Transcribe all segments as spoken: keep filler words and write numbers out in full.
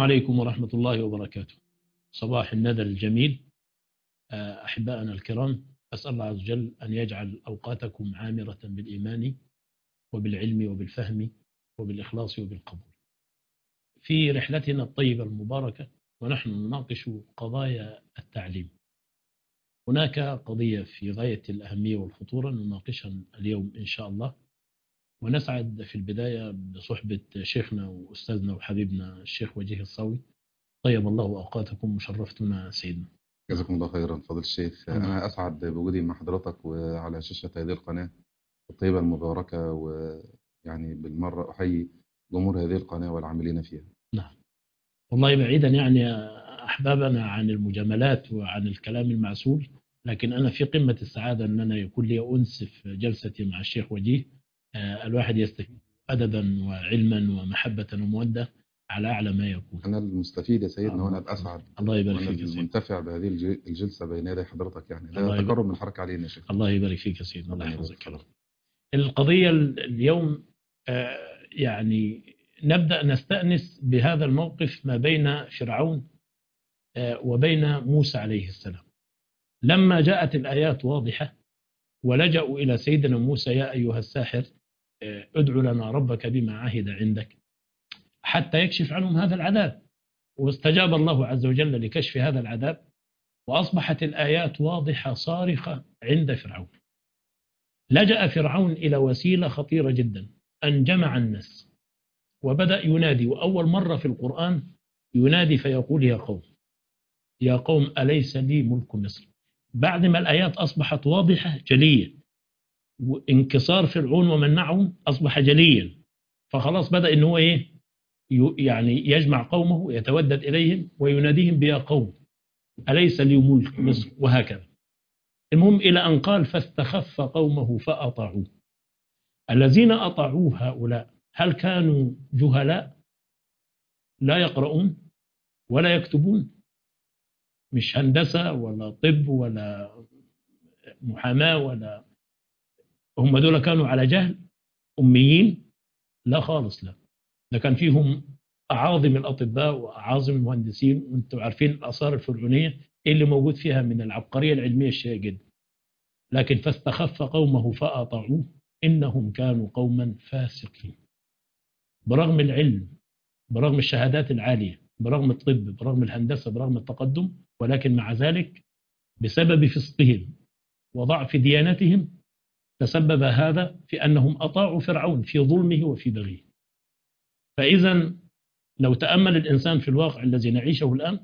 عليكم ورحمة الله وبركاته. صباح الندى الجميل. أحبائنا الكرام، أسأل الله عز وجل أن يجعل أوقاتكم عامرة بالإيمان وبالعلم وبالفهم وبالإخلاص وبالقبول. في رحلتنا الطيبة المباركة ونحن نناقش قضايا التعليم، هناك قضية في غاية الأهمية والخطورة نناقشها اليوم إن شاء الله، ونسعد في البداية بصحبة شيخنا وأستاذنا وحبيبنا الشيخ وجيه الصاوي. طيب الله أوقاتكم وشرفتنا سيدنا. جزاكم الله خيرا فضل الشيخ. الله. أنا أسعد بوجودي مع حضرتك وعلى شاشة هذه القناة الطيبة المباركة، ويعني بالمرة أحيي جمهور هذه القناة والعاملين فيها. نعم والله، بعيدا يعني أحبابنا عن المجاملات وعن الكلام المعسول، لكن أنا في قمة السعادة أن أنا يكون لي أنس في جلستي مع الشيخ وجيه. آه، الواحد يستفيد أدبا وعلما ومحبة ومودة على أعلى ما يكون. أنا المستفيد يا سيدنا الله. وأنا الأسعد. الله يبارك وأنا فيك يا سيدنا. المنتفع بهذه الج- الجلسة بين يدي حضرتك، يعني ده الله يبارك. تكرم من الحركة علينا يا شيخ. الله يبارك فيك يا سيدنا، الله الله يحفظك. يبارك. القضية اليوم آه، يعني نبدأ نستأنس بهذا الموقف ما بين فرعون آه، وبين موسى عليه السلام. لما جاءت الآيات واضحة ولجأوا إلى سيدنا موسى: يا أيها الساحر آه، ادع لنا ربك بما عهد عندك حتى يكشف عنهم هذا العذاب. واستجاب الله عز وجل لكشف هذا العذاب، وأصبحت الآيات واضحة صارخة عند فرعون. لجأ فرعون إلى وسيلة خطيرة جدا، أن جمع الناس وبدأ ينادي. وأول مرة في القرآن ينادي فيقول: يا قوم يا قوم أليس لي ملك مصر. بعد ما الآيات أصبحت واضحة جلية، وانكسار فرعون ومن معه أصبح جليا، فخلاص بدأ إن هو إيه، يعني يجمع قومه يتودد إليهم ويناديهم بيا قوم أليس لي ملك مصر، وهكذا. المهم إلى أن قال: فاستخف قومه فأطاعوه. الذين أطاعوه هؤلاء هل كانوا جهلاء لا يقرؤون ولا يكتبون؟ مش هندسة ولا طب ولا محاماة، ولا هم دول كانوا على جهل أميين؟ لا خالص، لا. ده كان فيهم أعاظم الأطباء وأعاظم المهندسين، وأنتم عارفين الآثار الفرعونية إيه اللي موجود فيها من العبقرية العلمية الشيء جدا. لكن فاستخف قومه فأطاعوه إنهم كانوا قوما فاسقين. برغم العلم، برغم الشهادات العالية، برغم الطب، برغم الهندسة، برغم التقدم، ولكن مع ذلك بسبب فسقهم وضعف ديانتهم تسبب هذا في أنهم أطاعوا فرعون في ظلمه وفي بغيه. فإذا لو تأمل الإنسان في الواقع الذي نعيشه الآن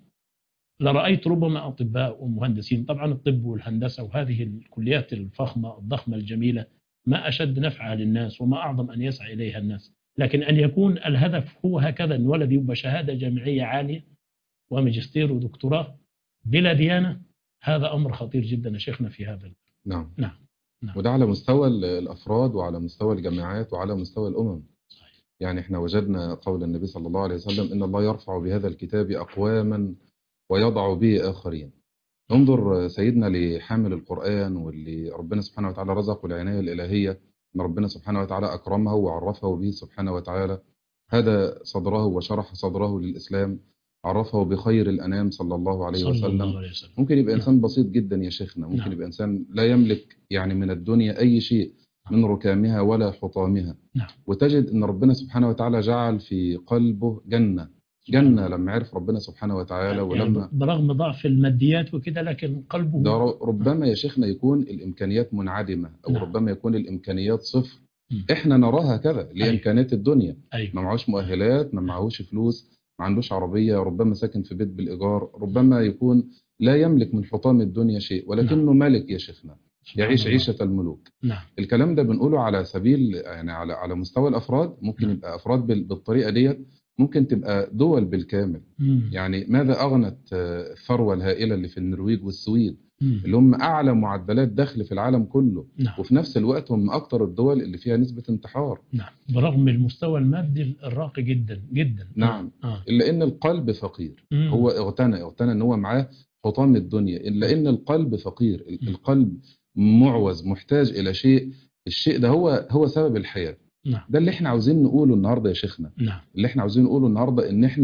لرأيت ربما أطباء ومهندسين، طبعا الطب والهندسة وهذه الكليات الفخمة الضخمة الجميلة ما أشد نفعها للناس وما أعظم أن يسعى إليها الناس، لكن أن يكون الهدف هو هكذا، أن ولد يبقى شهادة جامعية عالية وماجستير ودكتوراه بلا ديانة، هذا أمر خطير جدا يا شيخنا في هذا. نعم. نعم. نعم. وده على مستوى الأفراد وعلى مستوى الجامعات وعلى مستوى الأمم. صحيح. يعني احنا وجدنا قول النبي صلى الله عليه وسلم: إن الله يرفع بهذا الكتاب أقواما ويضع به آخرين. انظر سيدنا لحامل القرآن واللي ربنا سبحانه وتعالى رزقه العناية الإلهية، أن ربنا سبحانه وتعالى أكرمه وعرفه به سبحانه وتعالى، هذا صدره وشرح صدره للإسلام، عرفه بخير الأنام صلى الله عليه صلى وسلم. الله عليه وسلم. ممكن يبقى نعم. إنسان بسيط جدا يا شيخنا، ممكن نعم. يبقى إنسان لا يملك يعني من الدنيا أي شيء من ركامها ولا حطامها، نعم. وتجد أن ربنا سبحانه وتعالى جعل في قلبه جنة جنة لما عرف ربنا سبحانه وتعالى. يعني ولما برغم ضعف الماديات وكده، لكن قلبه ده ربما يا شيخنا يكون الإمكانيات منعدمة، أو نعم. ربما يكون الإمكانيات صفر. م. إحنا نراها كذا لإمكانيات الدنيا. أيوة. ما معهوش مؤهلات، ما معهوش فلوس، ما عندوش عربية، ربما ساكن في بيت بالإيجار، ربما يكون لا يملك من حطام الدنيا شيء، ولكنه نعم. ملك يا شيخنا يعيش الله. عيشة الملوك. نعم. الكلام ده بنقوله على سبيل يعني على على مستوى الأفراد. ممكن نعم. يبقى أفراد بالطريقة ديت، ممكن تبقى دول بالكامل. مم. يعني ماذا أغنت الثروة الهائلة اللي في النرويج والسويد، مم. اللي هم أعلى معدلات دخل في العالم كله، نعم. وفي نفس الوقت هم أكثر الدول اللي فيها نسبة انتحار، نعم. برغم المستوى المادي الراقي جدا جدا. نعم. آه. إلا إن القلب فقير. مم. هو اغتنى اغتنى إن هو معاه حطام الدنيا، إلا إن القلب فقير. مم. القلب معوز، محتاج إلى شيء. الشيء ده هو هو سبب الحياة. نعم. ده اللي احنا عاوزين نقوله النهاردة يا شيخنا. نعم. اللي احنا عاوزين نقوله النهاردة ان احنا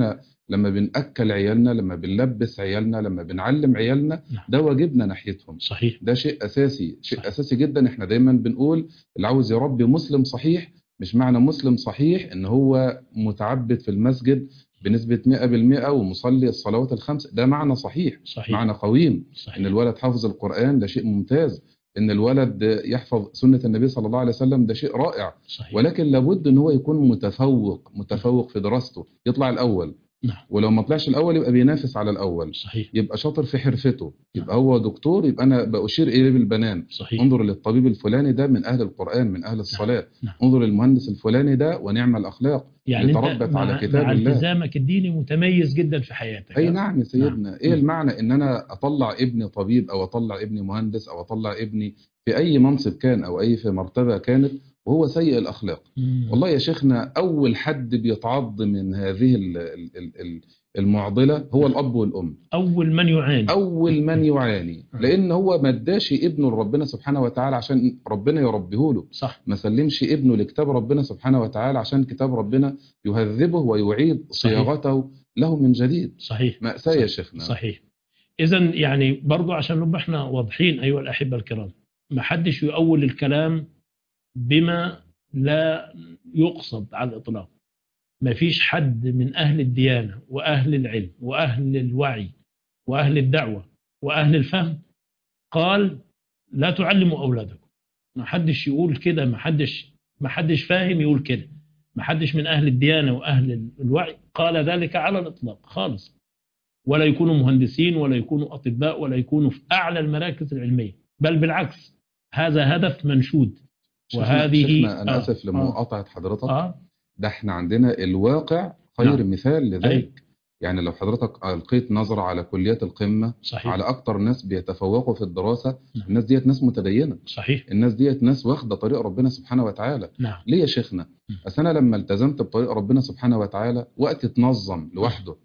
لما بنأكل عيالنا، لما بنلبس عيالنا، لما بنعلم عيالنا، نعم. ده واجبنا ناحيتهم. صحيح. ده شيء أساسي، شيء صحيح. أساسي جدا. احنا دايما بنقول اللي عاوز يربي مسلم صحيح، مش معنى مسلم صحيح ان هو متعبد في المسجد بنسبة مئة بالمئة ومصلي الصلوات الخمس، ده معنى صحيح، صحيح. معنى قويم. صحيح. ان الولد حافظ القرآن ده شيء ممتاز، ان الولد يحفظ سنة النبي صلى الله عليه وسلم ده شيء رائع. صحيح. ولكن لابد ان هو يكون متفوق، متفوق في دراسته، يطلع الاول. نعم. ولو ما طلعش الاول يبقى بينافس على الاول. صحيح. يبقى شاطر في حرفته، يبقى نعم. هو دكتور، يبقى انا بأشير اليه بالبنان. صحيح. انظر للطبيب الفلاني ده من اهل القرآن، من اهل الصلاة. نعم. انظر للمهندس الفلاني ده ونعم الاخلاق يعني اللي انت تربت على مع, كتاب مع الله. التزامك الديني متميز جدا في حياتك. اي ها؟ نعم يا سيدنا. نعم. ايه مم. المعنى ان انا اطلع ابني طبيب، او اطلع ابني مهندس، او اطلع ابني في اي منصب كان، او اي في مرتبة كانت، وهو سيء الاخلاق؟ مم. والله يا شيخنا اول حد بيتعض من هذه ال- ال- ال- ال- المعضلة هو نعم. الاب والام. أول من يعاني. اول من يعاني، مم. لان هو ما اداش ابنه لربنا سبحانه وتعالى عشان ربنا يربيه له. صح. ما سلمش ابنه لكتاب ربنا سبحانه وتعالى عشان كتاب ربنا يهذبه ويعيد صحيح. صياغته له من جديد. صحيح. مأساة يا صحيح. شيخنا. صحيح. إذا يعني برضو عشان نبقى احنا واضحين أيها الأحبة الكرام، ما حدش يؤول الكلام بما لا يقصد على الإطلاق. ما فيش حد من أهل الديانة وأهل العلم وأهل الوعي وأهل الدعوة وأهل الفهم قال لا تعلموا أولادكم. ما حدش يقول كده، ما حدش ما حدش فاهم يقول كده. ما حدش من أهل الديانة وأهل الوعي قال ذلك على الإطلاق خالص. ولا يكونوا مهندسين، ولا يكونوا أطباء، ولا يكونوا في أعلى المراكز العلمية، بل بالعكس هذا هدف منشود. شيخنا, وهذه شيخنا أنا آه آسف لمقاطعة حضرتك. آه ده احنا عندنا الواقع خير نعم. مثال لذلك. أي. يعني لو حضرتك ألقيت نظرة على كليات القمة، صحيح. على أكتر ناس بيتفوقوا في الدراسة، نعم. الناس ديت ناس متدينة. صحيح. الناس ديت ناس واخدة طريق ربنا سبحانه وتعالى. نعم. ليه يا شيخنا؟ أصل أنا لما التزمت بطريق ربنا سبحانه وتعالى، وقت تنظم لوحده،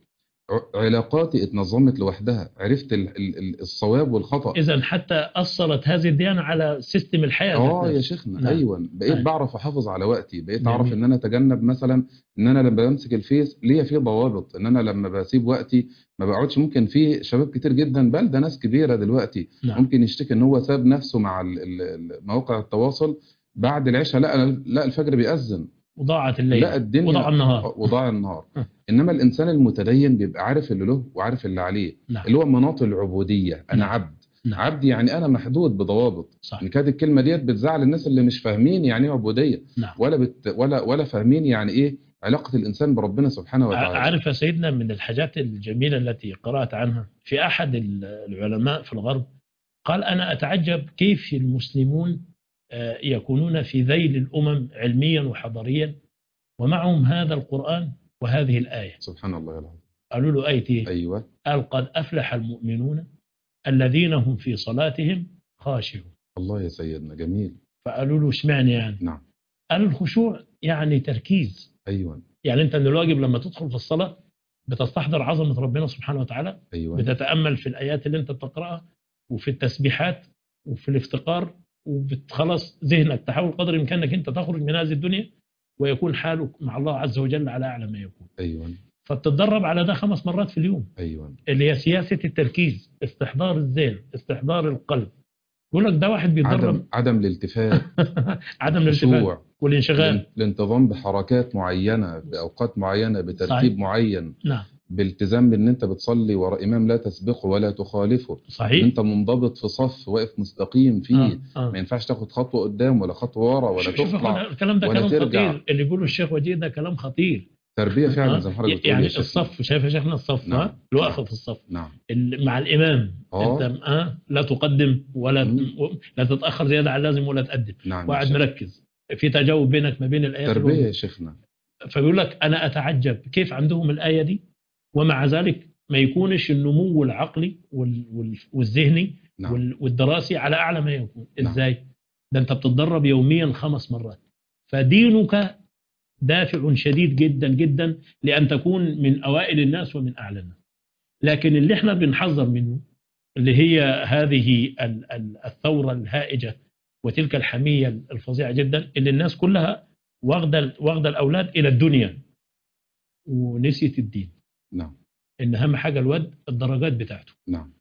علاقاتي اتنظمت لوحدها، عرفت ال- ال- ال- الصواب والخطأ. إذا حتى أثرت هذه الديانة على سيستم الحياة. اه ذات يا نفسه. شيخنا. نعم. ايوه بقيت أي. بعرف احافظ على وقتي، بقيت جميل. اعرف ان انا اتجنب مثلا ان انا لما بمسك الفيس ليا فيه ضوابط، ان انا لما بسيب وقتي ما بقعدش. ممكن في شباب كتير جدا، بل ده ناس كبيره دلوقتي نعم. ممكن يشتكي ان هو ساب نفسه مع ال- ال- ال- مواقع التواصل بعد العشاء، لا لا الفجر بيأذن، وضاعت الليل لا الدنيا وضاع النهار. وضاع النهار. أه. انما الانسان المتدين بيبقى عارف اللي له وعارف اللي عليه. نعم. اللي هو مناط العبوديه. انا نعم. عبد. نعم. عبد يعني انا محدود بضوابط. صح. ان كانت الكلمه ديت بتزعل الناس اللي مش فاهمين يعني ايه عبوديه، نعم. ولا بت ولا ولا فاهمين يعني ايه علاقه الانسان بربنا سبحانه ع- وتعالى. عارف يا سيدنا، من الحاجات الجميلة التي قرأت عنها في أحد ال- العلماء في الغرب، قال أنا أتعجب كيف المسلمون آه، يكونون في ذيل الأمم علميا وحضاريا ومعهم هذا القرآن وهذه الآية. سبحان الله العظيم. قالوا له آية إيه؟ ايوه. قال قد أفلح المؤمنون الذين هم في صلاتهم خاشعون. الله يا سيدنا جميل. فقالوا له اشمعنى يعني؟ نعم. قال الخشوع يعني تركيز. ايوه. يعني أنت من الواجب لما تدخل في الصلاة بتستحضر عظمة ربنا سبحانه وتعالى، ايوه. بتتأمل في الآيات اللي أنت بتقرأها وفي التسبيحات وفي الافتقار، وبتخلص ذهنك تحاول قدر الإمكان أنك أنت تخرج من هذه الدنيا ويكون حالك مع الله عز وجل على أعلى ما يكون. ايوه. فبتتدرب على ده خمس مرات في اليوم. ايوه. اللي هي سياسة التركيز، استحضار الذهن، استحضار القلب. يقول لك ده واحد بيتدرب. عدم عدم الالتفات. عدم الالتفات الخشوع. والانشغال. الانتظام بحركات معينة، بأوقات معينة، بترتيب صحيح. معين. نعم. بالتزام بأن أنت بتصلي وراء إمام لا تسبقه ولا تخالفه. صحيح. أن أنت منضبط في صف واقف مستقيم فيه. آه. آه. ما ينفعش تاخد خطوة قدام ولا خطوة ورا ولا شوف تطلع الكلام ده ولا كلام ترجع. خطير اللي يقوله الشيخ وجيه، ده كلام خطير. تربية فعلا آه. زي ما حضرتك بتقول يعني يا شيخنا. الصف، شايف يا شيخنا الصف؟ نعم. ها اللي واقف في الصف. نعم. ال- مع الإمام. آه. أنت آه لا تقدم ولا مم. لا تتأخر زيادة عن اللازم ولا تقدم. نعم. وقاعد مركز في تجاوب بينك ما بين الآيات. تربية يا شيخنا. فبيقول لك أنا أتعجب كيف عندهم الآية دي ومع ذلك ما يكونش النمو العقلي وال- وال- والذهني نعم. وال- والدراسي على أعلى ما يكون. نعم. إزاي؟ ده أنت بتتدرب يوميا خمس مرات. فدينك دافع شديد جدا جدا لأن تكون من أوائل الناس ومن أعلى الناس. لكن اللي احنا بنحذر منه اللي هي هذه ال- ال- الثورة الهائجة وتلك الحمية الفظيعة جدا اللي الناس كلها واخده واخده الأولاد إلى الدنيا ونسيت الدين. نعم إن أهم حاجة الواد الدرجات بتاعته. نعم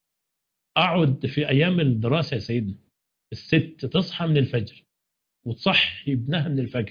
أقعد في أيام الدراسة يا سيدنا الست تصحى من الفجر وتصحي ابنها من الفجر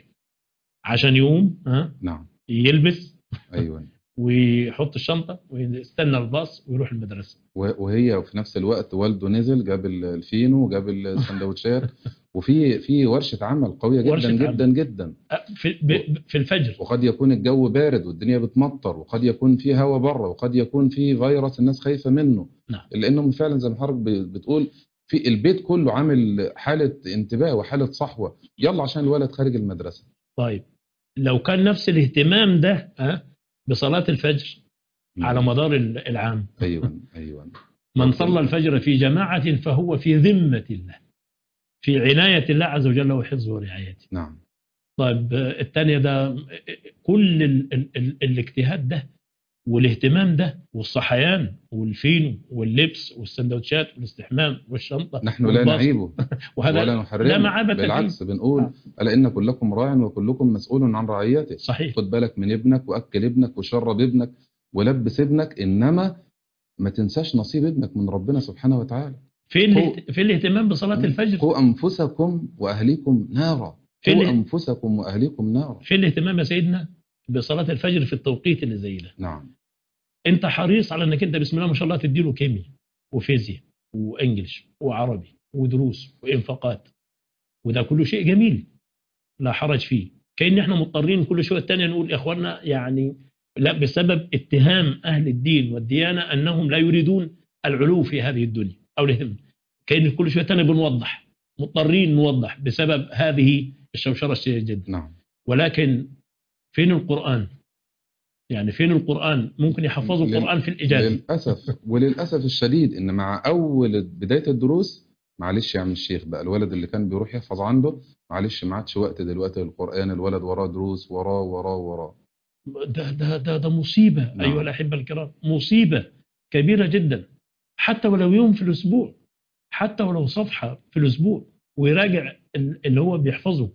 عشان يقوم ها نعم يلبس أيوة. ويحط الشنطة ويستنى الباص ويروح المدرسة. و- وهي في نفس الوقت والده نزل جاب ال- الفينو وجاب السندوتشات وفي في ورشة عمل قوية جدا ورشة جدا عمل. جدا. في, ب- في الفجر. وقد يكون الجو بارد والدنيا بتمطر وقد يكون في هواء بره وقد يكون في فيروس الناس خايفة منه. نعم. لأنهم فعلا زي ما حضرتك ب- بتقول في البيت كله عامل حالة انتباه وحالة صحوة، يلا عشان الولد خارج المدرسة. طيب لو كان نفس الاهتمام ده ها بصلاة الفجر على مدار العام. أيوة أيوة. من صلى الفجر في جماعة فهو في ذمة الله في عناية الله عز وجل وحفظه ورعايته. نعم. طيب الثانية ده كل ال ال ال الاجتهاد ده والاهتمام ده والصحيان والفينو واللبس والسندوتشات والاستحمام والشنطة نحن لا نعيبه وهذا ولا نحرمه، بالعكس بنقول ألا إن كلكم راع وكلكم مسؤول عن رعيته. صحيح. خد بالك من ابنك وأكل ابنك وشرب ابنك ولبس ابنك، إنما ما تنساش نصيب ابنك من ربنا سبحانه وتعالى. في في الاهتمام بصلاة الفجر. قوا أنفسكم وأهليكم نارا. قوا أنفسكم وأهليكم نارا. في الاهتمام يا سيدنا بصلاة الفجر في التوقيت اللي زي ده. نعم. انت حريص على انك انت بسم الله ما شاء الله تديله كيمياء وفيزياء وانجليش وعربي ودروس وانفاقات، وده كله شيء جميل لا حرج فيه. كأن احنا مضطرين كل شويه الثانيه نقول يا اخوانا يعني لا، بسبب اتهام اهل الدين والديانه انهم لا يريدون العلو في هذه الدنيا او الهم. كأن كل شويه الثانيه بنوضح، مضطرين نوضح بسبب هذه الشوشره الشديده جدا. نعم. ولكن فين القرآن؟ يعني فين القرآن؟ ممكن يحفظوا القرآن في الإجازة. للأسف وللأسف الشديد إن مع أول بداية الدروس معلش يا عم الشيخ بقى الولد اللي كان بيروح يحفظ عنده معلش ما عادش وقت دلوقتي للقرآن، الولد وراه دروس وراه وراه وراه. ده ده ده ده مصيبة. نعم. أيها الأحبة الكرام، مصيبة كبيرة جدا. حتى ولو يوم في الأسبوع، حتى ولو صفحة في الأسبوع، ويراجع اللي هو بيحفظه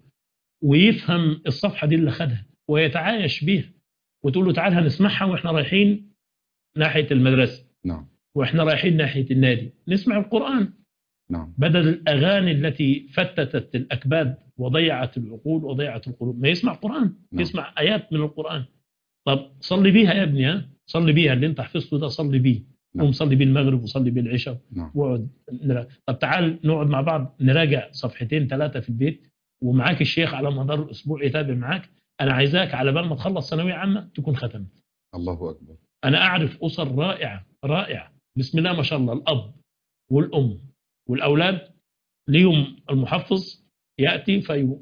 ويفهم الصفحة دي اللي خدها ويتعايش بيها، وتقول له تعال هنسمعها واحنا رايحين ناحية المدرسة. نعم. واحنا رايحين ناحية النادي نسمع القرآن. نعم. بدل الأغاني التي فتتت الأكباد وضيعت العقول وضيعت القلوب، ما يسمع قرآن. نعم. يسمع آيات من القرآن. طب صلي بيها يا ابني، ها صلي بيها اللي انت حفظته ده، صلي بيه. نعم. قوم صلي بيه المغرب وصلي بيه العشاء. نعم. واقعد نرا... طب تعال نقعد مع بعض نراجع صفحتين ثلاثة في البيت، ومعاك الشيخ على مدار الأسبوع يتابع معاك. أنا عايزاك على بال ما تخلص ثانوية عامة تكون ختمت. الله أكبر. أنا أعرف أسر رائعة رائعة بسم الله ما شاء الله، الأب والأم والأولاد ليهم المحفظ يأتي في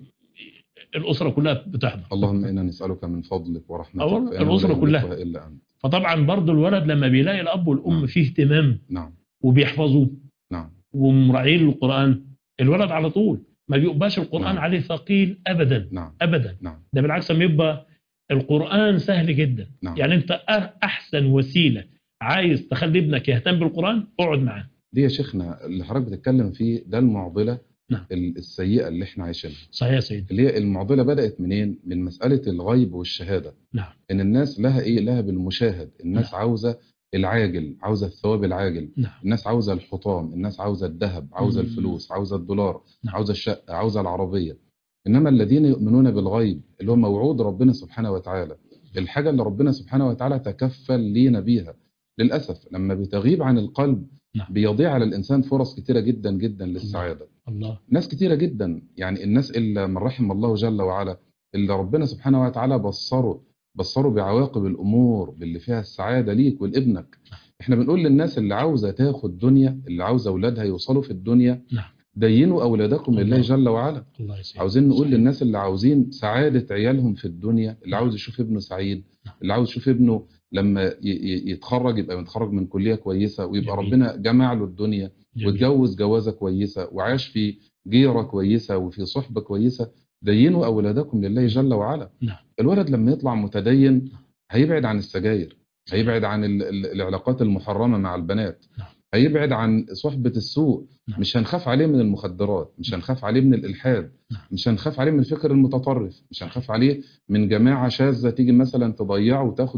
الأسرة كلها بتحضر. اللهم إنا نسألك من فضلك ورحمتك الأسرة كلها. إلا أنت. فطبعا برضو الولد لما بيلاقي الأب والأم نعم. فيه اهتمام نعم. وبيحفظوا نعم. ومراعين القرآن، الولد على طول ما بيبقاش القرآن نعم. عليه ثقيل أبدا. نعم. أبدا. نعم. ده بالعكس لما يبقى القرآن سهل جدا. نعم. يعني أنت أحسن وسيلة عايز تخلي ابنك يهتم بالقرآن اقعد معاه. دي يا شيخنا اللي حضرتك بتتكلم فيه ده المعضلة نعم. السيئة اللي احنا عايشينها. صحيح يا سيدي. اللي هي المعضلة بدأت منين؟ من مسألة الغيب والشهادة. نعم. ان الناس لها ايه؟ لها بالمشاهد. الناس نعم. عاوزة العاجل، عاوزة الثواب العاجل. نعم. الناس عاوزة الحطام، الناس عاوزة الذهب، عاوزة الفلوس، عاوزة الدولار. نعم. عاوزة الشقة، عاوزة العربية. انما الذين يؤمنون بالغيب اللي هو موعود ربنا سبحانه وتعالى، الحاجة اللي ربنا سبحانه وتعالى تكفل لينا بيها، للأسف لما بتغيب عن القلب نعم. بيضيع على الإنسان فرص كتيرة جدا جدا للسعادة. الله. ناس كتيرة جدا، يعني الناس اللي من رحم الله جل وعلا اللي ربنا سبحانه وتعالى بصره بصره بعواقب الأمور باللي فيها السعادة ليك ولابنك. احنا بنقول للناس اللي عاوزة تاخد دنيا، اللي عاوزة أولادها يوصلوا في الدنيا نعم. دينوا أولادكم لله جل وعلا. الله عاوزين نقول صحيح. للناس اللي عاوزين سعادة عيالهم في الدنيا، اللي عاوز يشوف ابنه سعيد، اللي عاوز يشوف ابنه لما يتخرج يبقى متخرج من كلية كويسة ويبقى جميل. ربنا جمع له الدنيا واتجوز جوازة كويسة وعاش في جيرة كويسة وفي صحبة كويسة. دينوا أولادكم لله جل وعلا. نعم. الولد لما يطلع متدين هيبعد عن السجاير، هيبعد عن العلاقات المحرمة مع البنات، نعم. هيبعد عن صحبة السوء. نعم. مش هنخاف عليه من المخدرات، مش هنخاف عليه من الإلحاد، نعم. مش هنخاف عليه من الفكر المتطرف، مش هنخاف عليه من جماعة شاذة تيجي مثلا تضيعه وتاخده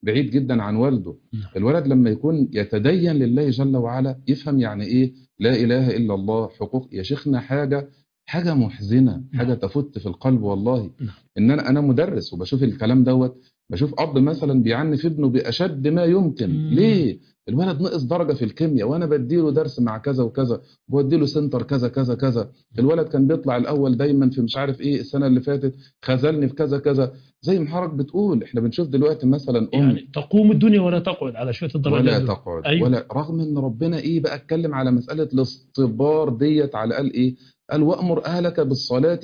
بعيد جدا عن والده. نعم. الولد لما يكون يتدين لله جل وعلا يفهم يعني ايه لا اله الا الله. حقوق يا شيخنا حاجه حاجه محزنه، حاجه نعم. تفت في القلب والله. نعم. ان انا انا مدرس وبشوف الكلام دوت، بشوف اب مثلا بيعنف ابنه باشد ما يمكن. مم. ليه؟ الولد نقص درجه في الكيمياء وانا بديله درس مع كذا وكذا، بوديله سنتر كذا كذا كذا. الولد كان بيطلع الاول دايما في مش عارف ايه، السنه اللي فاتت خذلني في كذا كذا. زي ما حضرتك بتقول احنا بنشوف دلوقتي مثلا ام يعني تقوم الدنيا ولا تقعد على شويه الدرجات ولا دول. تقعد أيوة. ولا، رغم ان ربنا ايه بقى اتكلم على مساله الاصطبار ديت، على قال ايه؟ قال وامر اهلك بالصلاه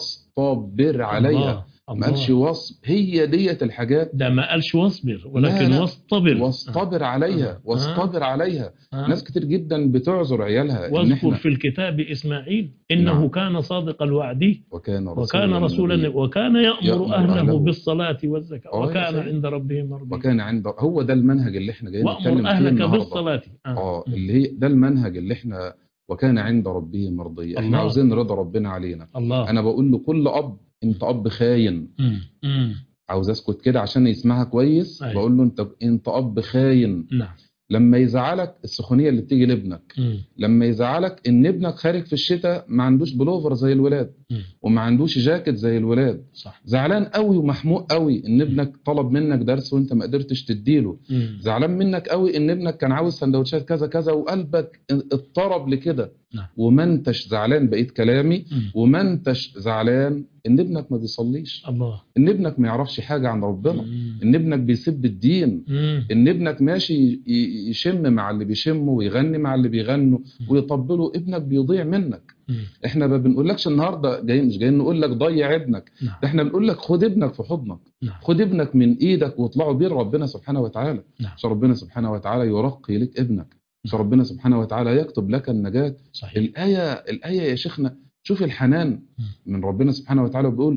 واصطبر عليها. الله ما قالش الله. واصب، هي ديت الحاجات. ده ما قالش واصبر لا ولكن لا، واصطبر. واصطبر عليها آه. واصطبر عليها. آه. ناس كتير جدا بتعذر عيالها ان واذكر احنا في الكتاب إسماعيل إنه نعم. كان صادق الوعد وكان وكان رسولا رسولا نبيا وكان يأمر يأمر أهله أهله. بالصلاة والزكاة اه يا وكان سيدي، عند ربه مرضيا. وكان عند هو ده المنهج اللي احنا جايين وأمر نتكلم فيه أهلك النهارده. بالصلاة. آه. اه م. اللي هي ده المنهج اللي احنا وكان عند ربه مرضيا. احنا الله. عاوزين رضا ربنا علينا. الله. انا بقول لكل اب انت اب خاين. م. م. عاوز اسكت كده عشان يسمعها كويس. أيوة. بقول له انت انت اب خاين. نعم. لما يزعلك السخونيه اللي بتيجي لابنك، م. لما يزعلك ان ابنك خارج في الشتاء ما عندوش بلوفر زي الولاد م. وما عندوش جاكيت زي الولاد، صح. زعلان قوي ومحموق قوي ان ابنك طلب منك درس وانت ما قدرتش تديله، م. زعلان منك قوي ان ابنك كان عاوز سندوتشات كذا كذا وقلبك اضطرب لكده. نعم. وما انتش زعلان، بقيت كلامي، م. وما انتش زعلان ان ابنك ما بيصليش، الله. ان ابنك ما يعرفش حاجه عن ربنا، م. ان ابنك بيسب الدين، م. ان ابنك ماشي ي- يشم مع اللي بيشموا ويغني مع اللي بيغنوا ويطبلوا، ابنك بيضيع منك. م. احنا ما بنقولكش النهارده جايين مش جايين نقول لك ضيع ابنك، نعم. ده احنا بنقول لك خد ابنك في حضنك، نعم. خد ابنك من ايدك واطلعوا بيه ربنا سبحانه وتعالى. نعم. عشان ربنا سبحانه وتعالى يرقي لك ابنك، عشان ربنا سبحانه وتعالى يكتب لك النجاة. صحيح. الآية الآية يا شيخنا شوف الحنان م. من ربنا سبحانه وتعالى، بيقول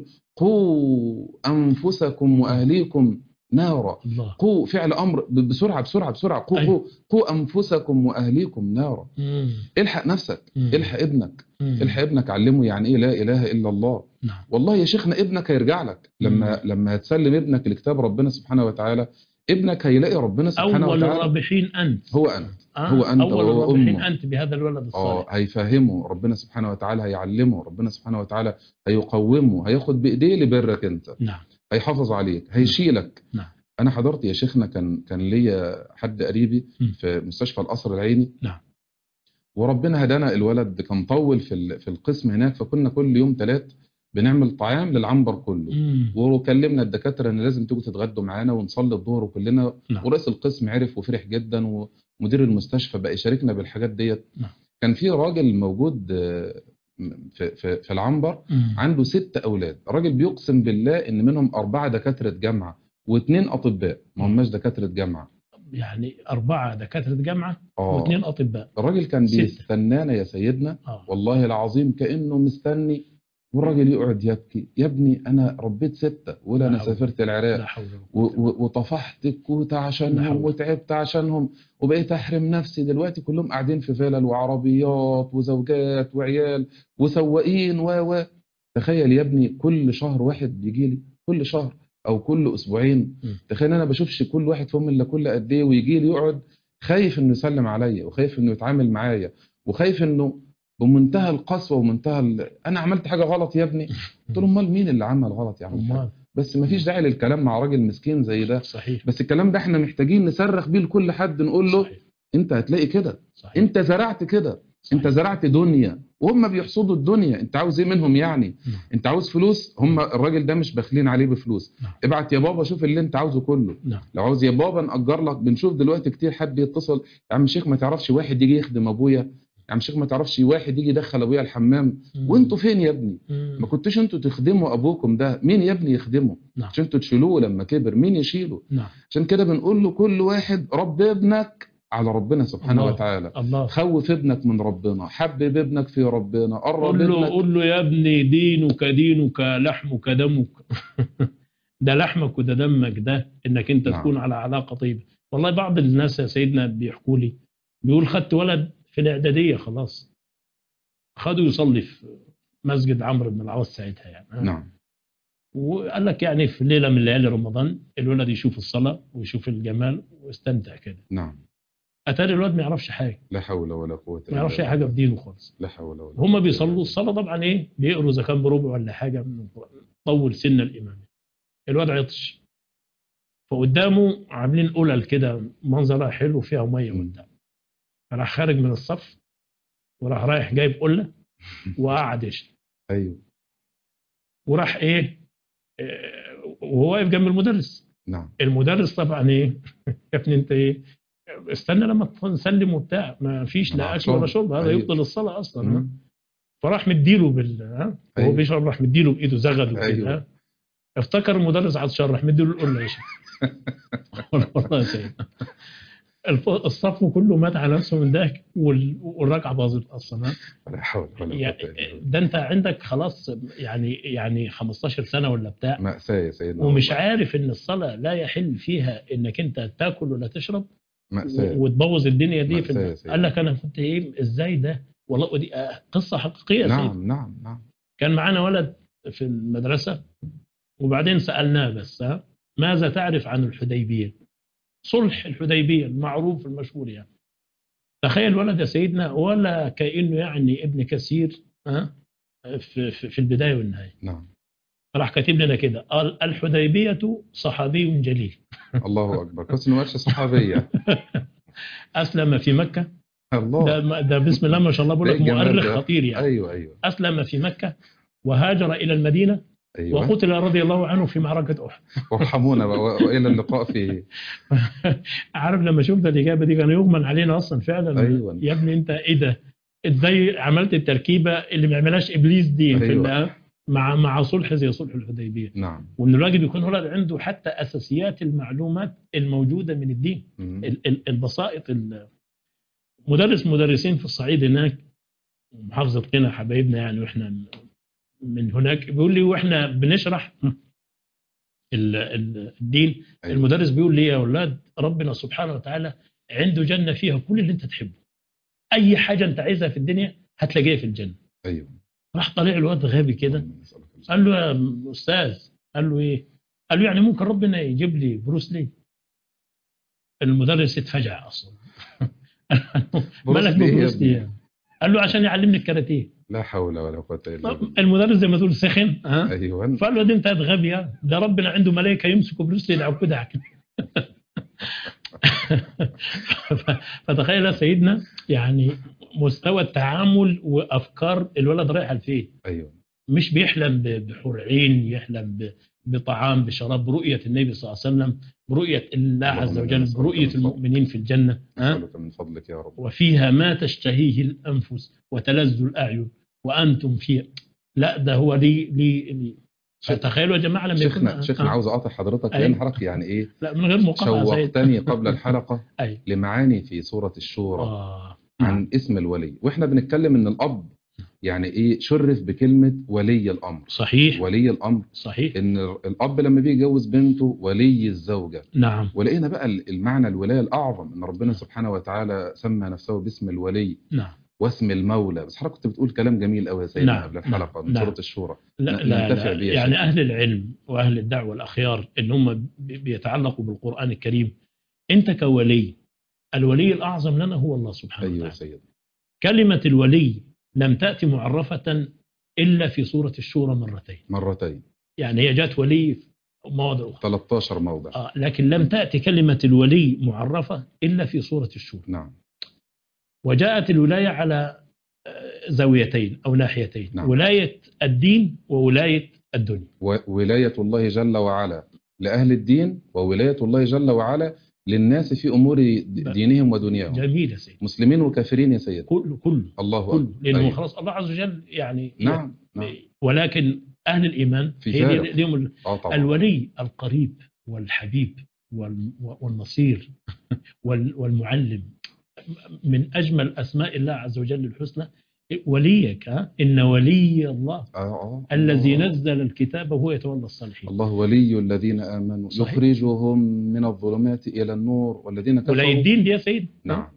قوا أنفسكم وأهليكم نارا. الله. قوا فعل أمر ب- بسرعة بسرعة بسرعة. قوا أيوة. قوا قوا أنفسكم وأهليكم نارا. م. الحق نفسك، م. الحق ابنك، م. الحق ابنك، علمه يعني ايه لا اله الا الله. نعم. والله يا شيخنا ابنك هيرجع لك لما مم. لما هتسلم ابنك لكتاب ربنا سبحانه وتعالى. ابنك هيلاقي ربنا سبحانه أول وتعالى. الرابحين أنت. هو انت آه. هو انت أول وهو الرابحين امه. أنت بهذا الولد اه الصالح. هيفهمه ربنا سبحانه وتعالى، هيعلمه ربنا سبحانه وتعالى، هيقومه، هياخد بايديه لبرك انت، نعم. هيحافظ عليك، هيشيلك. نعم. انا حضرت يا شيخنا كان كان ليا حد قريبي مم. في مستشفى القصر العيني. نعم. وربنا هدانا، الولد كان طول في ال- في القسم هناك، فكنا كل يوم ثلاث بنعمل طعام للعنبر كله. مم. وكلمنا الدكاتره ان لازم تيجوا تتغدوا معانا ونصلي الظهر وكلنا. نعم. ورئيس القسم عرف وفرح جدا، ومدير المستشفى بقى يشاركنا بالحاجات ديت. نعم. كان في راجل موجود آه، في في في العنبر مم. عنده ست اولاد. الراجل بيقسم بالله ان منهم اربعه دكاتره جامعه واثنين اطباء ما هماش دكاتره جامعه. يعني أربعة دكاترة جامعة اه واثنين أطباء. الراجل كان ستة. بيستنانا يا سيدنا آه. والله العظيم كأنه مستني. والراجل يقعد يبكي، يا ابني أنا ربيت ستة، ولا لا أنا حول. سافرت لا العراق حول ولا و- قوة. و- وطفحت كوت لا عشانهم حول. وتعبت عشانهم وبقيت أحرم نفسي. دلوقتي كلهم قاعدين في فلل وعربيات وزوجات وعيال وسواقين و و تخيل يا ابني كل شهر واحد يجي لي، كل شهر أو كل أسبوعين. م. تخيل أنا بشوفش كل واحد فيهم إلا كل قد إيه، ويجي لي يقعد خايف إنه يسلم عليا وخايف إنه يتعامل معايا وخايف إنه بمنتهى القسوة ومنتهى ال... أنا عملت حاجة غلط يا ابني. قلت له امال مين اللي عمل غلط يا عم الحاج؟ أمال. بس ما فيش داعي للكلام مع راجل مسكين زي ده. صحيح. بس الكلام ده احنا محتاجين نصرخ بيه لكل حد، نقول له صحيح. انت هتلاقي كده، صحيح. انت زرعت كده، صحيح. انت زرعت دنيا وهم بيحصدوا الدنيا. انت عاوز ايه منهم يعني؟ نعم. انت عاوز فلوس، هم الراجل ده مش باخلين عليه بفلوس. نعم. ابعت يا بابا شوف اللي انت عاوزه كله. نعم. لو عاوز يا بابا نأجر لك. بنشوف دلوقتي كتير حد يتصل، يا عم شيخ ما تعرفش واحد يجي يخدم ابويا، يا عم شيخ ما تعرفش واحد يجي يدخل ابويا الحمام. مم. وانتوا فين يا ابني؟ مم. ما كنتوش انتوا تخدموا ابوكم ده؟ مين يا ابني يخدمه؟ نعم. عشان انتوا تشيلوه لما كبر، مين يشيله؟ نعم. عشان كده بنقول له كل واحد رب ابنك على ربنا سبحانه الله. وتعالى. الله. خوف ابنك من ربنا، حبب ابنك في ربنا، قرب قل له ابنك. قل له يا ابني دينك دينك لحمك دمك. ده لحمك وده دمك، ده انك انت نعم. تكون على علاقه طيبه. والله بعض الناس يا سيدنا بيحكوا لي، بيقول خدت ولد في الاعداديه خلاص، خدوا يصلي في مسجد عمرو بن العاص ساعتها يعني. نعم. وقال لك يعني في ليلة من ليالي رمضان الولد يشوف الصلاة ويشوف الجمال ويستمتع كده. نعم. أتاري الولد ما يعرفش حاجة، لا حول ولا قوة ما يعرفش إلا أي حاجة بالله. في دينه خالص. لا حول ولا هم قوة بيصلوا إلا الصلاة طبعا إيه، بيقروا إذا كان بربع ولا حاجة من القرآن. طول سن الإمام، الواد عطش، فقدامه عاملين قلل كده منظرها حلو فيها مية بالله. قدام، راح خارج من الصف وراح رايح جايب قلة وقعد يشرب. أيوه. وراح إيه آه، وهو واقف جنب المدرس. نعم. المدرس طبعا إيه يا ابني أنت إيه، استنى لما نسلم وبتاع، ما فيش أنا لا اكل ولا عطشان. شرب، هذا أيوه. يبطل الصلاه اصلا. ها مم. فراح مديله بال ها وهو أيوه. بيشرب، راح مديله بايده زغد وكده. أيوه. ها افتكر المدرس عطشان، راح مديله القله يا شيخ. والله يا سيدنا الف- الصف كله مات على نفسه من ذاك، وال- والركعه باظت اصلا. ها ولا حول ولا يا- قوة إلا بالله. ده انت عندك خلاص يعني يعني خمستاشر سنه ولا بتاع، مأساة يا سيدنا ومش والله. عارف ان الصلاه لا يحل فيها انك انت تاكل ولا تشرب مأساة. وتبوظ الدنيا دي في مأساة الم... يا سيدنا. قال لك انا كنت ايه ازاي ده، والله ودي آه، قصه حقيقيه يا سيدي. نعم نعم نعم. كان معانا ولد في المدرسه، وبعدين سالناه بس ها ماذا تعرف عن الحديبيه، صلح الحديبيه المعروف المشهور يعني. تخيل ولد يا سيدنا ولا كانه يعني ابن كثير ها في, في, في البدايه والنهايه. نعم. راح كاتب لنا كده قال الحديبيه صحابي جليل. الله أكبر، بس إنه ما قالش صحابية. اسلم في مكه. الله. ده ده بسم الله ما شاء الله بقول ده لك الجمال مؤرخ ده. خطير يعني. أيوه أيوه. أسلم في مكة وهاجر إلى المدينة أيوه. وقتل رضي الله عنه في معركة أحد. وارحمونا بقى، وإلى اللقاء في. عارف لما شفت الإجابة دي كان يغمن علينا أصلا فعلا. أيوه. يا ابني أنت إيه ده، إزاي عملت التركيبة اللي ما يعملهاش إبليس دي في أيوه. ال- مع مع صلح زي صلح الحديبية. نعم. ومن الواجب يكون هو عنده حتى أساسيات المعلومات الموجودة من الدين، مم. ال- ال- البسائط. ال- مدرس مدرسين في الصعيد هناك، محافظة قنا حبايبنا يعني، وإحنا من هناك بيقول لي واحنا بنشرح ال- ال- الدين، أيوه. المدرس بيقول لي يا اولاد ربنا سبحانه وتعالى عنده جنه فيها كل اللي انت تحبه، اي حاجه انت عايزها في الدنيا هتلاقيها في الجنه. أيوه. راح طالع الواد غبي كده اللهم صل على قال له يا استاذ، قال له ايه، قال له يعني ممكن ربنا يجيب لي بروس لي. المدرس اتفجع اصلا. بروس مالك لي إيه يا ببروس لي ابني؟ يعني؟ قال له عشان يعلمني الكاراتيه. لا حول ولا قوة إلا بالله. المدرس زي ما تقول سخن ها، أيوه. فقال له ده انت غبي يا ده ربنا عنده ملائكه يمسكوا بروس لي يدعكوا. فتخيل يا سيدنا يعني مستوى التعامل وافكار الولد رايحه لفين. أيوه. مش بيحلم ب- بحور عين، يحلم ب- بطعام بشراب، برؤيه النبي صلى الله عليه وسلم، برؤيه الله اللهم عز إنا وجل، نسألك برؤيه من فضلك. المؤمنين في الجنه. ها نسألك من فضلك يا رب. وفيها ما تشتهيه الانفس وتلذ الاعين وانتم فيها. لا ده هو لي لي, لي. فتخيلوا يا جماعه لما شيخنا يكون شيخنا آه. عاوز اقاطع حضرتك أيوة. لان حضرتك يعني ايه لا من غير مقاطعه يا سيد. شوقتني قبل الحلقه أيوة. لمعاني في سوره الشورى آه. عن اسم الولي، واحنا بنتكلم ان الاب يعني ايه شرف بكلمه ولي الامر. صحيح. ولي الامر صحيح. ان الاب لما بيجي يجوز بنته ولي الزوجه. نعم. ولقينا بقى المعنى الولايه الاعظم ان ربنا سبحانه وتعالى سمى نفسه باسم الولي. نعم. واسم المولى. بس حضرتك كنت بتقول كلام جميل قوي يا سيدنا نعم. قبل الحلقه نعم. من نعم. سوره الشورى. لا ن- لا, ننتفع لا. بيه يا يعني شيخ. أهل العلم وأهل الدعوة الأخيار إن هم بي- بيتعلقوا بالقرآن الكريم. أنت كولي، الولي الأعظم لنا هو الله سبحانه ايوه وتعالى. سيد. كلمة الولي لم تأتي معرفة إلا في سورة الشورى مرتين. مرتين. يعني هي جاءت ولي في مواضع أخرى. ثلاثة عشر موضع. آه لكن لم تأتي كلمة الولي معرفة إلا في سورة الشورى. نعم. وجاءت الولاية على آه، زاويتين أو ناحيتين. نعم. ولاية الدين وولاية الدنيا. وولاية الله جل وعلا لأهل الدين، وولاية الله جل وعلا للناس في أمور د- دينهم ودنياهم. جميل يا سيدي. مسلمين وكافرين يا سيد. كله كله الله كله أكبر. لأنه أيوه. خلاص الله عز وجل يعني. نعم نعم. ولكن أهل الإيمان في هي فارق. دي- ليهم ال- آه طبعا. الولي القريب والحبيب وال- والنصير وال- والمعلم. من أجمل أسماء الله عز وجل الحسنى وليك. ها إن ولي الله آه آه. الذي الله. نزل الكتاب وهو يتولى الصالحين. الله ولي الذين آمنوا صحيح. يخرجهم من الظلمات إلى النور والذين ولاية كفروا. الدين دي يا سيد. نعم.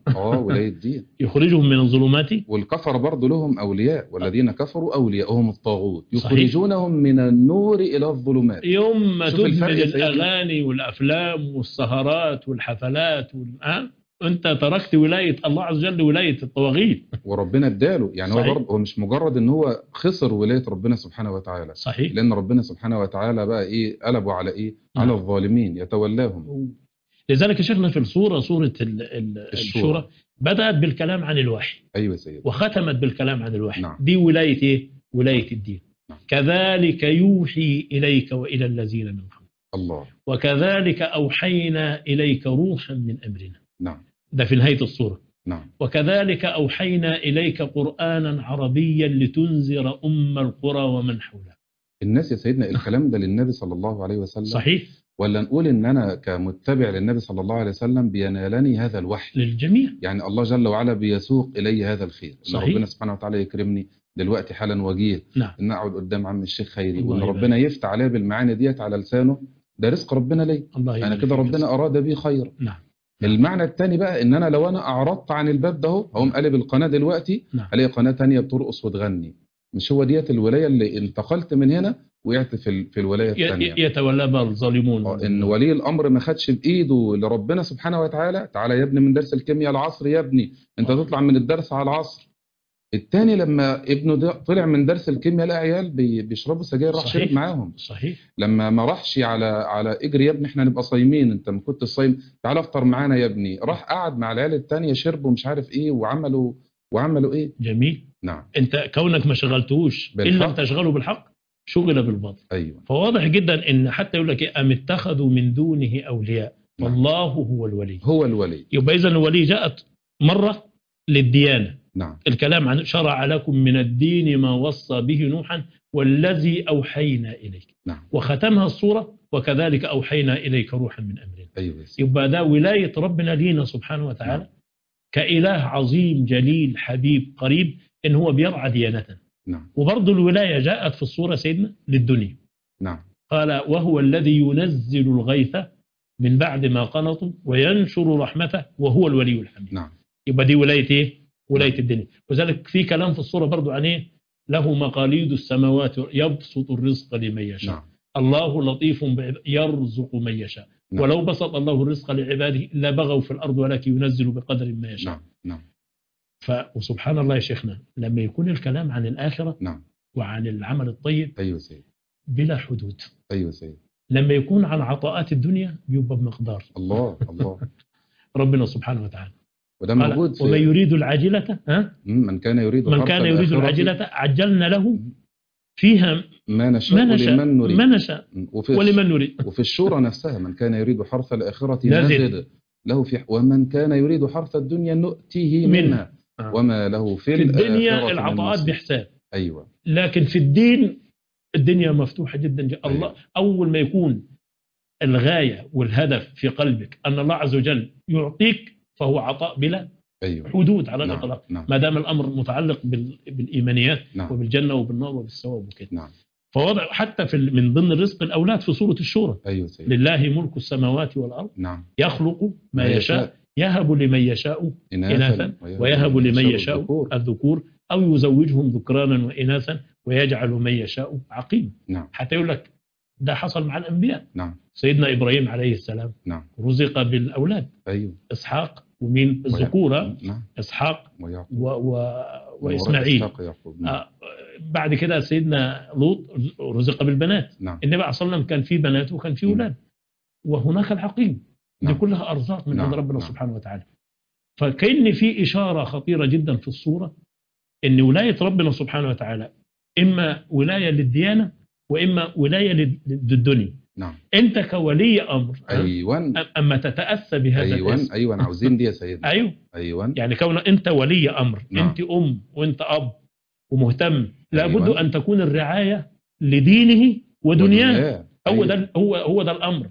اه ولاية دين. يخرجهم من الظلمات. والكفر برضه لهم أولياء، والذين كفروا أولياءهم الطاغوت صحيح. يخرجونهم من النور إلى الظلمات. يوم ما شوف الفرق تدمج يا سيدنا. الأغاني والأفلام والسهرات والحفلات وال... أه؟ أنت تركت ولاية الله عز وجل، ولاية الطواغيت. وربنا اداله يعني. صحيح. هو برضه هو مش مجرد ان هو خسر ولاية ربنا سبحانه وتعالى، صحيح. لان ربنا سبحانه وتعالى بقى ايه قلبوا على ايه؟ نعم. على الظالمين يتولاهم. لذلك يا شيخنا في الصورة سورة ال- ال- الشورى. الشورى بدأت بالكلام عن الوحي ايوه سيدي. وختمت بالكلام عن الوحي. نعم. دي ولاية ايه؟ ولاية الدين. نعم. كذلك يوحي إليك وإلى الذين من قبلك الله. وكذلك أوحينا إليك روحا من أمرنا. نعم. ده في نهاية الصورة. نعم. وكذلك أوحينا إليك قرآنا عربيا لتنذر أم القرى ومن حولها. الناس يا سيدنا الكلام ده للنبي صلى الله عليه وسلم. صحيح. ولا نقول ان انا كمتبع للنبي صلى الله عليه وسلم بينالني هذا الوحي للجميع. يعني الله جل وعلا بيسوق الي هذا الخير. ان صحيح. ربنا سبحانه وتعالى يكرمني دلوقتي حالا وجيه. نعم. ان اقعد قدام عم الشيخ خيري الله وان يبارك. ربنا يفتح عليا بالمعاني ديت على لسانه، ده رزق ربنا لي. الله انا يبارك كده فيك. ربنا اراد بي خير. نعم. المعنى الثاني بقى ان انا لو انا اعرضت عن الباب ده اهو هقوم قلب القناه دلوقتي نعم. الاقي قناه ثانيه بترقص وتغني. مش هو ديت الولايه اللي انتقلت من هنا وقعت في ال- في الولايه ي- الثانيه. ي- يتولى بها الظالمون. اه ان ولي الامر ما خدش بايده لربنا سبحانه وتعالى. تعالى يا ابني من درس الكيمياء العصر يا ابني، انت آه. تطلع من الدرس على العصر. الثاني لما ابنه ده طلع من درس الكيمياء لقى عيال بي- بيشربوا سجاير راح صحيح. شرب معاهم. صحيح. لما ما راحش على على اجري يا ابني احنا نبقى صايمين، انت ما كنت صايم تعال افطر معانا يا ابني، راح قعد مع العيال الثانيه شربوا مش عارف ايه وعملوا وعملوا ايه. جميل. نعم. انت كونك ما شغلتوش ان بالحق. لم تشغله بالحق شغل بالباطل. ايوه. فواضح جدا ان حتى يقول لك إيه؟ ام اتخذوا من دونه اولياء نعم. والله هو الولي. هو الولي. يبقى اذا الولي جاءت مره للديانه. نعم. الكلام عن شرع لكم من الدين ما وصى به نوحا والذي اوحينا اليك. نعم. وختمها الصوره وكذلك اوحينا اليك روحا من امرنا. ايوه يا سيدي. يبقى ده ولايه ربنا لينا سبحانه وتعالى. نعم. كإله عظيم جليل حبيب قريب إن هو بيرعى ديانة. نعم. وبرضه الولاية جاءت في الصورة سيدنا للدنيا. نعم. قال وهو الذي ينزل الغيث من بعد ما قنطوا وينشر رحمته وهو الولي الحميد. نعم. يبقى دي ولاية إيه؟ ولاية نعم. الدنيا. وذلك في كلام في الصورة برضه عن إيه؟ له مقاليد السماوات يبسط الرزق لمن يشاء. نعم. الله لطيف بعباده يرزق من يشاء. نعم. ولو بسط الله الرزق لعباده لبغوا في الأرض ولكن ينزل بقدر ما يشاء. نعم. نعم. ف وسبحان الله يا شيخنا لما يكون الكلام عن الآخرة نعم. وعن العمل الطيب ايوه سيدي. بلا حدود. ايوه سيدي. لما يكون عن عطاءات الدنيا بيبقى بمقدار. الله الله. ربنا سبحانه وتعالى وده قال موجود في ومن يريد العاجلة ها من كان يريد من حرث كان يريد الآخرة العاجلة عجلنا له فيها ما نشاء ما نشاء لمن نريد. ما نشاء وفي ولمن نريد. وفي الشورى نفسها من كان يريد حرث الآخرة نزد. نزد له في ومن كان يريد حرث الدنيا نؤتيه منها منها. آه. وما له في, في الدنيا الآخرة من العطاءات نصيب. بحساب. أيوة. لكن في الدين الدنيا مفتوحة جدا, جدا. أيوة. الله أول ما يكون الغاية والهدف في قلبك أن الله عز وجل يعطيك فهو عطاء بلا أيوة. حدود على نعم. الإطلاق. نعم. ما دام الأمر متعلق بال... بالإيمانيات نعم. وبالجنة وبالنار وبالثواب وكده. نعم. فوضع حتى في ال- من ضمن الرزق الأولاد في سورة الشورى. أيوة سيدي. لله ملك السماوات والأرض نعم. يخلق ما ما يشاء يشاء. يهب لمن يشاء إناثا ويهب لمن يشاء الذكور. الذكور أو يزوجهم ذكرانا وإناثا ويجعل من يشاء عقيم. نعم. حتى يقول لك ده حصل مع الأنبياء. نعم. سيدنا إبراهيم عليه السلام نعم. رزق بالأولاد أيوة. إسحاق ومين الذكورة نعم. إسحاق ويعقوب. و... و... وراء وإسماعيل. إسحاق يعقوب. نعم. آه بعد كده سيدنا لوط رزق بالبنات. نعم. النبي عليه الصلاة والسلام كان في بنات وكان في أولاد. وهناك العقيم. نعم. دي كلها أرزاق من نعم. عند ربنا نعم. سبحانه وتعالى. فكأن في إشارة خطيرة جدا في الصورة إن ولاية ربنا سبحانه وتعالى إما ولاية للديانة وإما ولاية للدنيا. نعم. أنت كولي أمر أيوان. أما تتأسى بهذا أيوان الاسم. أيوان عاوزين دي يا سيدنا. أيوه. أيوان. يعني كون أنت ولي أمر. نعم. أنت أم وأنت أب ومهتم لابد أيوان. أن تكون الرعاية لدينه ودنياه. ودنياه. هو أيوة. ده هو هو ده الأمر.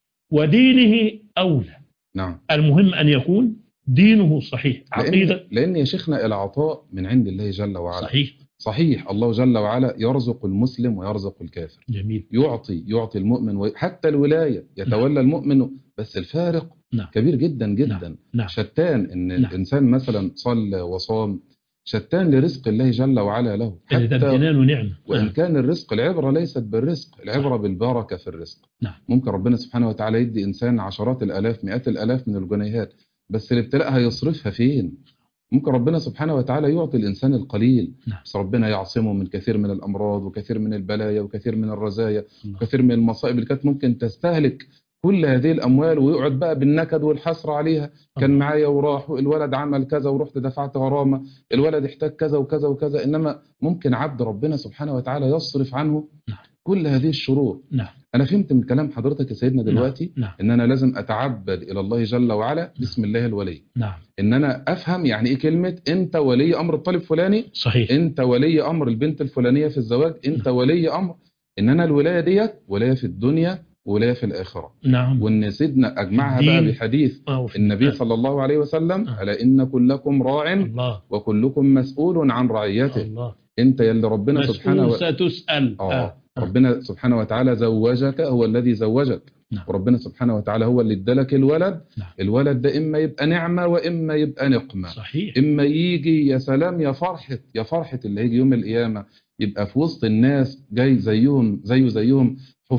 ودينه أولى. نعم. المهم أن يكون دينه صحيح. لأن, عقيدة لأن يا شيخنا العطاء من عند الله جل وعلا. صحيح. صحيح الله جل وعلا يرزق المسلم ويرزق الكافر، جميل. يعطي يعطي المؤمن وحتى الولاية يتولى نعم. المؤمن، بس الفارق نعم. كبير جدا جدا. نعم. نعم. شتان ان نعم. الانسان مثلا صلى وصام، شتان لرزق الله جل وعلا له، حتى ده امتنان ونعمة. وان نعم. كان الرزق العبرة ليست بالرزق، العبرة صح. بالبركة في الرزق. نعم. ممكن ربنا سبحانه وتعالى يدي انسان عشرات الالاف مئات الالاف من الجنيهات، بس الابتلاء هيصرفها فين؟ ممكن ربنا سبحانه وتعالى يعطي الإنسان القليل، نعم. بس ربنا يعصمه من كثير من الأمراض وكثير من البلايا وكثير من الرزايا الله. وكثير من المصائب اللي كانت ممكن تستهلك كل هذه الأموال، ويقعد بقى بالنكد والحسرة عليها. كان معايا وراح، الولد عمل كذا ورحت دفعت غرامة، الولد احتاج كذا وكذا وكذا. إنما ممكن عبد ربنا سبحانه وتعالى يصرف عنه نعم. كل هذه الشرور. نعم. أنا فهمت من كلام حضرتك يا سيدنا دلوقتي نعم. إن أنا لازم أتعبد إلى الله جل وعلا بسم الله الولي. نعم. إن أنا أفهم يعني إيه كلمة أنت ولي أمر الطالب فلاني، صحيح. أنت ولي أمر البنت الفلانية في الزواج، أنت نعم. ولي أمر إن أنا الولاية ديت ولاية في الدنيا ولاية في الآخرة. نعم. وإن سيدنا أجمعها بقى بحديث النبي صلى الله عليه وسلم: ألا إن كلكم راع الله. وكلكم مسؤول عن رعيته. الله. أنت يلي ربنا سبحانه وتعالى ستسأل. آه. آه. ربنا سبحانه وتعالى زوجك، هو الذي زوجك. نعم. وربنا سبحانه وتعالى هو اللي ادالك الولد. نعم. الولد ده إما يبقى نعمة وإما يبقى نقمة. صحيح. إما يجي يا سلام يا فرحة يا فرحة اللي هيجي يوم القيامة يبقى في وسط الناس جاي زيهم زيه زيهم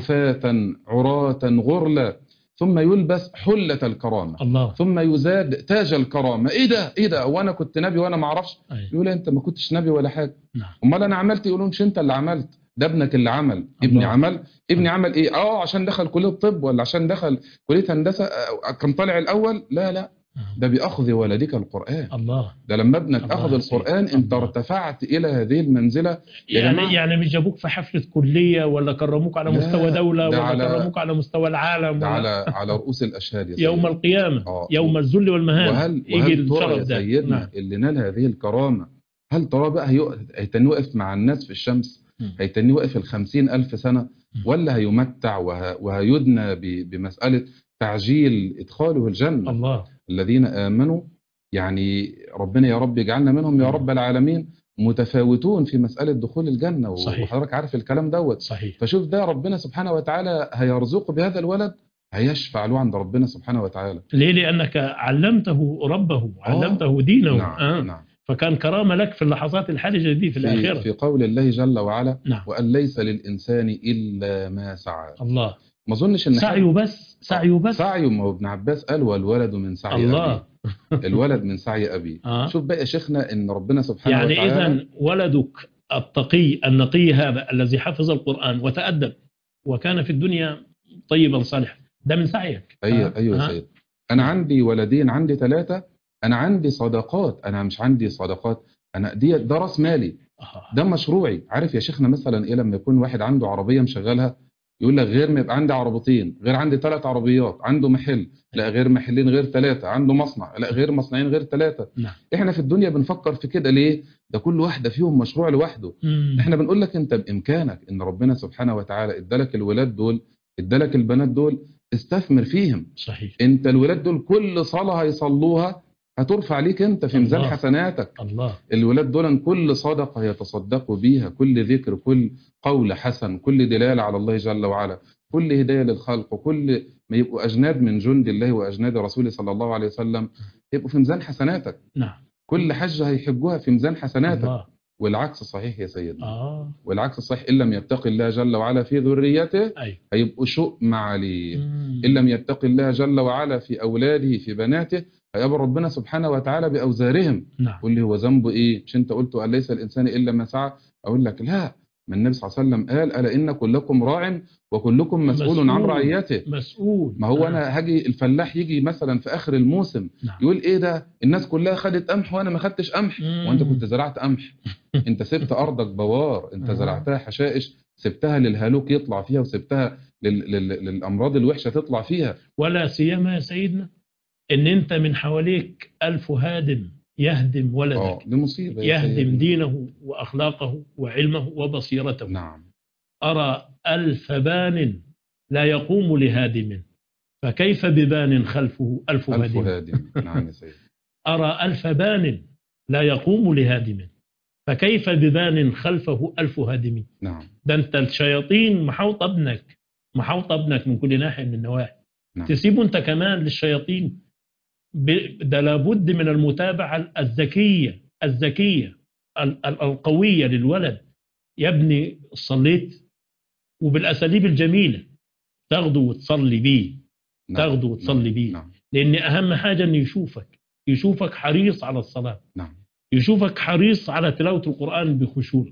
حفاة عراة غرلا، ثم يلبس حلة الكرامة. الله. ثم يزاد تاج الكرامة. إيه ده إيه ده وأنا كنت نبي وأنا ما أعرفش؟ يقول أنت ما كنتش نبي ولا حاجة. نعم. أمال أنا عملت؟ يقولون مش أنت اللي عملت، ده ابنك اللي عمل. ابني عمل. ابني عمل ايه؟ اه عشان دخل كليه الطب ولا عشان دخل كليه هندسه كان طالع الاول؟ لا لا، ده باخذ ولدك القران. الله. ده لما ابنك اخذ القران انت ارتفعت الى هذه المنزله. يعني يعني مش جابوك في حفله كليه ولا كرموك على مستوى دوله ولا على كرموك على مستوى العالم، ده على على رؤوس الاشهاد يا سيدي. يوم القيامه. آه. يوم الذل والمهانه. وهل يجي الشرف ده سيدنا نعم. اللي نال هذه الكرامه هل ترى بقى هيتني واقف مع الناس في الشمس؟ هيتني واقف الخمسين ألف سنة؟ ولا هيمتع وه... وهيدنى ب... بمسألة تعجيل إدخاله الجنة؟ الله. الذين آمنوا يعني ربنا يا رب يجعلنا منهم يا رب العالمين، متفاوتون في مسألة دخول الجنة. وحضرتك عارف الكلام دوت. صحيح. فشوف ده ربنا سبحانه وتعالى هيرزقه بهذا الولد، هيشفع له عند ربنا سبحانه وتعالى. ليه؟ لأنك علمته ربه، علمته آه. دينه. نعم. آه. نعم. فكان كرامة لك في اللحظات الحرجة دي في, في الآخرة. في قول الله جل وعلا: نعم. وأن ليس للإنسان إلا ما سعى. الله. ما اظنش ان سعيه بس سعيه بس سعيه. ما هو ابن عباس قال: والولد من سعي الله. أبيه. الولد من سعي أبيه. آه. شوف بقى يا شيخنا ان ربنا سبحانه يعني وتعالى يعني إذن ولدك التقي النقي هذا الذي حفظ القرآن وتأدب وكان في الدنيا طيبا صالحا، ده من سعيك. أيوة آه. أيوة آه. سيد. أنا عندي ولدين، عندي ثلاثة، أنا عندي صدقات، أنا مش عندي صدقات، أنا دي ده راس مالي، ده مشروعي. عارف يا شيخنا مثلا إيه لما يكون واحد عنده عربية مشغلها يقول لك غير ما يبقى عندي عربتين، غير عندي ثلاث عربيات، عنده محل، لا غير محلين غير ثلاثة، عنده مصنع، لا غير مصنعين غير ثلاثة. نعم. احنا في الدنيا بنفكر في كده ليه؟ ده كل واحدة فيهم مشروع لوحده. مم. احنا بنقول لك انت بامكانك ان ربنا سبحانه وتعالى ادالك الولاد دول، ادالك البنات دول، استثمر فيهم. صحيح. انت الولاد دول كل صلاة هيصلوها هترفع ليك انت في ميزان حسناتك. الله. الولاد دول كل صدقة يتصدقوا بيها، كل ذكر، كل قول حسن، كل دلالة على الله جل وعلا، كل هداية للخلق، وكل ما يبقوا أجناد من جند الله وأجناد رسوله صلى الله عليه وسلم يبقوا في ميزان حسناتك. نعم. كل حجة هيحجوها في ميزان حسناتك. الله. والعكس صحيح يا سيدنا. آه. والعكس صحيح، إن لم يتق الله جل وعلا في ذريته أي. هيبقوا شؤم عليه. إن لم يتق الله جل وعلا في أولاده في بناته هيقابل ربنا سبحانه وتعالى بأوزارهم. نعم. قل لي هو ذنبه إيه؟ مش أنت قلت أن ليس الإنسان إلا ما سعى؟ أقول لك لا، من النبي صلى الله عليه وسلم قال: ألا إن كلكم راع وكلكم مسؤول, مسؤول عن رعيته. مسؤول. ما هو آه. أنا هاجي الفلاح يجي مثلا في آخر الموسم نعم. يقول إيه ده؟ الناس كلها خدت قمح وأنا ما خدتش قمح. وأنت كنت زرعت قمح. أنت سبت أرضك بوار، أنت آه. زرعتها حشائش، سبتها للهلوك يطلع فيها، وسبتها لل... لل... للأمراض الوحشة تطلع فيها. ولا سيما يا سيدنا إن أنت من حواليك ألف هادم يهدم ولدك. آه دي مصيبة. يهدم دينه وأخلاقه وعلمه وبصيرته. نعم. أرى ألف بان لا يقوم لهادم، فكيف ببان خلفه ألف, ألف هادم. هادم. نعم يا سيدي. أرى ألف بان لا يقوم لهادم، فكيف ببان خلفه ألف هادم. نعم ده أنت الشياطين محوط ابنك، محوط ابنك من كل ناحية من النواحي. نعم تسيبه أنت كمان للشياطين؟ ده لابد من المتابعة الذكية الذكية القوية للولد. يا ابني صليت، وبالأساليب الجميلة، تاخده وتصلي بيه، نعم تاخده وتصلي نعم بيه. نعم لأن أهم حاجة أن يشوفك يشوفك حريص على الصلاة، نعم يشوفك حريص على تلاوة القرآن بخشوع،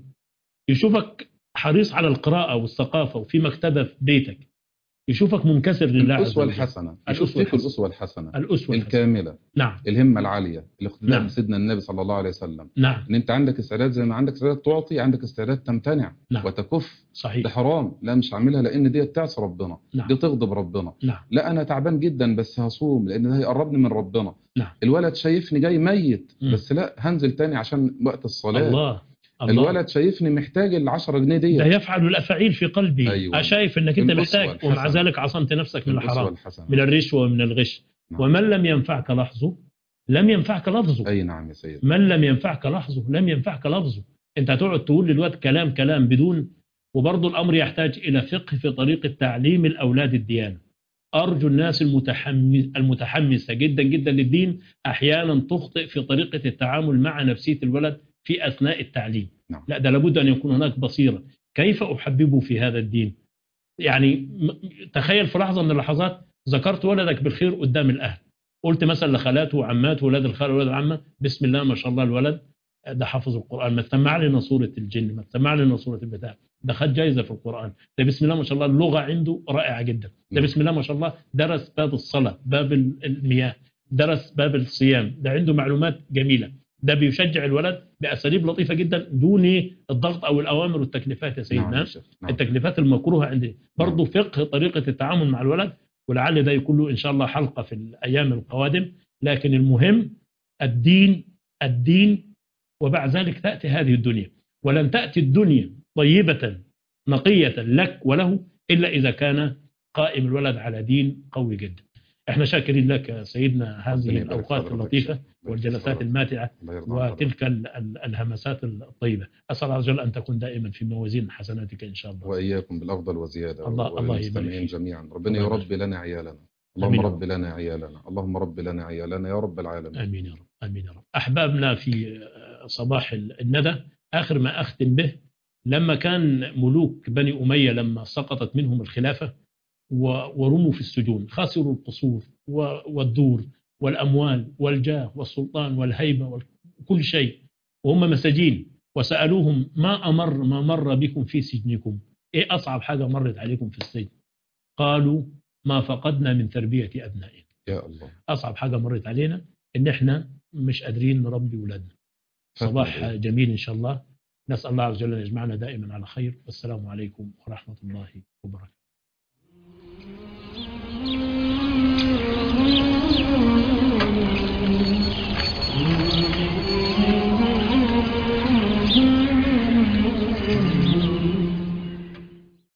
يشوفك حريص على القراءة والثقافة وفي مكتبة في بيتك، يشوفك منكسر لله عز الأسوة وجل. الحسنة، يشوف الأسوة فيك الحسنة. الأسوة الحسنة الأسوة الحسنة. الكاملة، نعم الهمة العالية، الاقتداء نعم بسيدنا النبي صلى الله عليه وسلم. نعم ان انت عندك استعداد، زي ما عندك استعداد تعطي، عندك استعداد تمتنع نعم وتكف. صحيح. ده حرام، لا مش هعملها لان دي تعصي ربنا، نعم دي تغضب ربنا. نعم لا انا تعبان جدا بس هصوم لان ده هيقربني من ربنا. نعم. الولد شايفني جاي ميت مم. بس لا هنزل تاني عشان وقت الصلاة. الله الله. الولد شايفني محتاج العشرة جنيه ده دي. يفعل الأفاعيل في قلبي. ايوه شايف انك انت الأسوة محتاج، ومع الحسنة، ذلك عصمت نفسك من الأسوة الحرام، الحسنة. من الرشوة ومن الغش. نعم. ومن لم ينفعك لحظه لم ينفعك لفظه. اي نعم يا سيدي. من لم ينفعك لحظه لم ينفعك لفظه. انت هتقعد تقول للواد كلام كلام بدون. وبرضه الأمر يحتاج إلى فقه في طريقة تعليم الأولاد الديانة. أرجو الناس المتحمس المتحمسة جدا جدا للدين أحيانا تخطئ في طريقة التعامل مع نفسية الولد في أثناء التعليم. نعم. لا، ده لابد أن يكون هناك بصيرة. كيف أحببه في هذا الدين؟ يعني تخيل في لحظة من اللحظات ذكرت ولدك بالخير قدام الأهل، قلت مثلا لخالاته وعماته ولاد الخال ولاد العمة بسم الله ما شاء الله الولد ده حافظ القرآن، ما تسمع لنا سورة الجن، ما تسمع لنا سورة البتاع، ده خد جايزة في القرآن، ده بسم الله ما شاء الله اللغة عنده رائعة جدا، ده بسم الله ما شاء الله درس باب الصلاة، باب المياه، درس باب الصيام، ده عنده معلومات جميلة. ده بيشجع الولد بأساليب لطيفة جدا دون الضغط أو الأوامر والتكليفات يا سيدنا. نعم. نعم. التكليفات المكروهة عندي برضو. فقه طريقة التعامل مع الولد، ولعل ده يكون له إن شاء الله حلقة في الأيام القادم. لكن المهم الدين الدين وبعد ذلك تأتي هذه الدنيا. ولن تأتي الدنيا طيبة نقية لك وله إلا إذا كان قائم الولد على دين قوي جدا. احنا شاكرين لك سيدنا هذه الأوقات اللطيفة والجلسات الماتعة وتلك الهمسات الطيبة. أسأل الله عز وجل أن تكون دائما في موازين حسناتك إن شاء الله. وإياكم بالأفضل وزيادة. الله الله والمستمعين جميعا. ربنا يربي لنا عيالنا. اللهم رب لنا عيالنا. اللهم رب لنا عيالنا يا رب العالمين. آمين يا رب. آمين يا رب. أحبابنا في صباح الندى، آخر ما أختم به، لما كان ملوك بني أمية لما سقطت منهم الخلافة ورموا في السجون، خسروا القصور والدور والأموال والجاه والسلطان والهيبة وكل شيء وهم مساجين، وسألوهم ما أمر ما مر بكم في سجنكم، إيه أصعب حاجة مرت عليكم في السجن؟ قالوا ما فقدنا من تربية أبنائنا. يا الله. أصعب حاجة مرت علينا إن إحنا مش قادرين نربي أولادنا. صباح جميل إن شاء الله. نسأل الله عز وجل أن يجمعنا دائما على خير. والسلام عليكم ورحمة الله وبركاته.